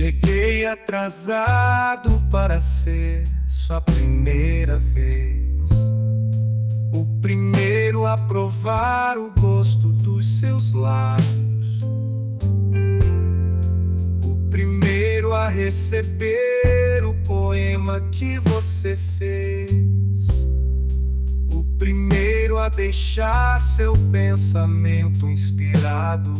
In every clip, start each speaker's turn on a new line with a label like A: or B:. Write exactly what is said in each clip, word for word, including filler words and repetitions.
A: Cheguei atrasado para ser sua primeira vez, o primeiro a provar o gosto dos seus lábios, o primeiro a receber o poema que você fez, o primeiro a deixar seu pensamento inspirado.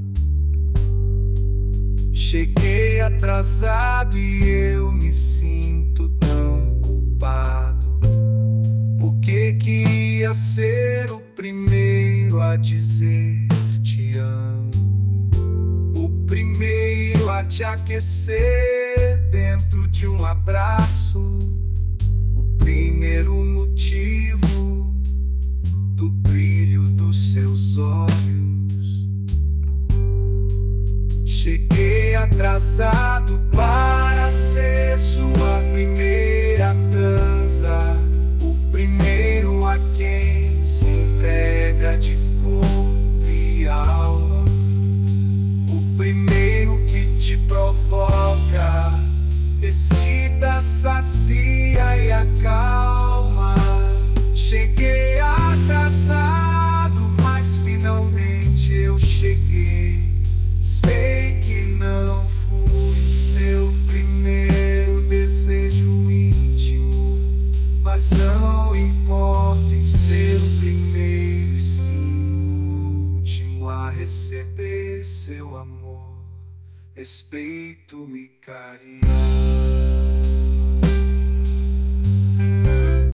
A: Cheguei atrasado e eu me sinto tão culpado, porque queria ser o primeiro a dizer te amo, o primeiro a te aquecer dentro de um abraço, o primeiro motivo do brilho dos seus olhos. Cheguei atrasado para ser sua primeira transa, o primeiro a quem se entrega de corpo e alma, o primeiro que te provoca, excita, sacia e acalma. Cheguei atrasado, mas finalmente eu cheguei. Sei que não fui seu primeiro desejo íntimo, mas não importa em ser o primeiro e sim o último a receber seu amor, respeito e carinho.